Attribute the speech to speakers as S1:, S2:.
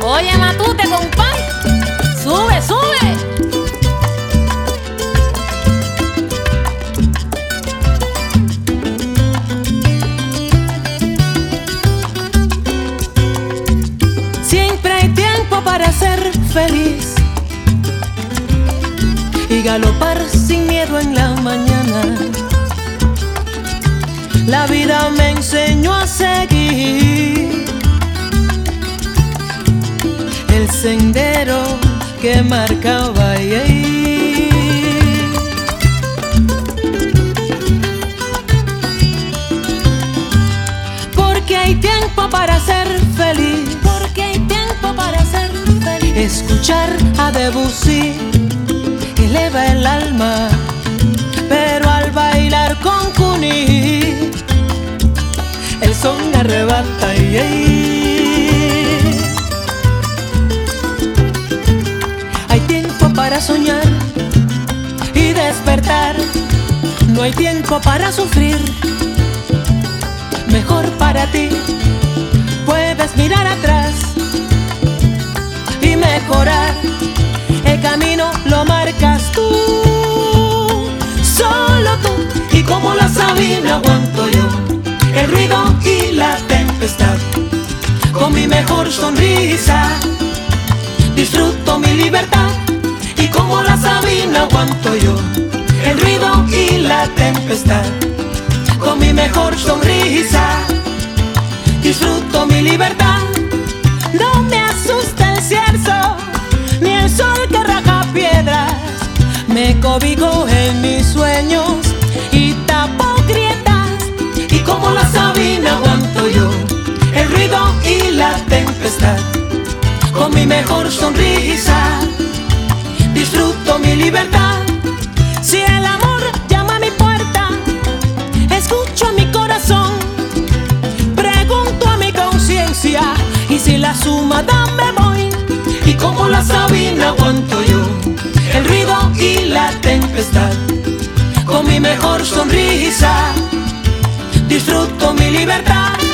S1: Oye, Matute, compay, sube, sube.
S2: Siempre hay tiempo para ser feliz y galopar sin miedo en la mañana. La vida me enseñó a seguir el sendero que marcaba ahí. Porque hay tiempo para ser feliz.
S1: Porque hay tiempo para ser feliz.
S2: Escuchar a Debussy eleva el alma, pero al bailar con Cuní el son arrebata. Hay tiempo para soñar y despertar. No hay tiempo para sufrir. Mejor para ti. Puedes mirar atrás y mejorar. El camino lo marcas tú, solo tú. Y como la sabina aguanto yo el ruido y la tempestad. Con mi mejor sonrisa disfruto mi libertad. Y como la sabina aguanto yo el ruido y la tempestad. Con mi mejor sonrisa disfruto mi libertad. No me asusta el cierzo ni el sol que raja piedras. Me cobijo en mis sueños y tapo grietas. Y como la sabina aguanto yo el ruido y la tempestad. Con mi mejor sonrisa disfruto mi libertad. Si el amor llama a mi puerta, escucho a mi corazón, pregunto a mi conciencia, y si la suma da me voy. Y como la sabina aguanto yo el ruido y la tempestad. Con mi mejor sonrisa disfruto mi libertad.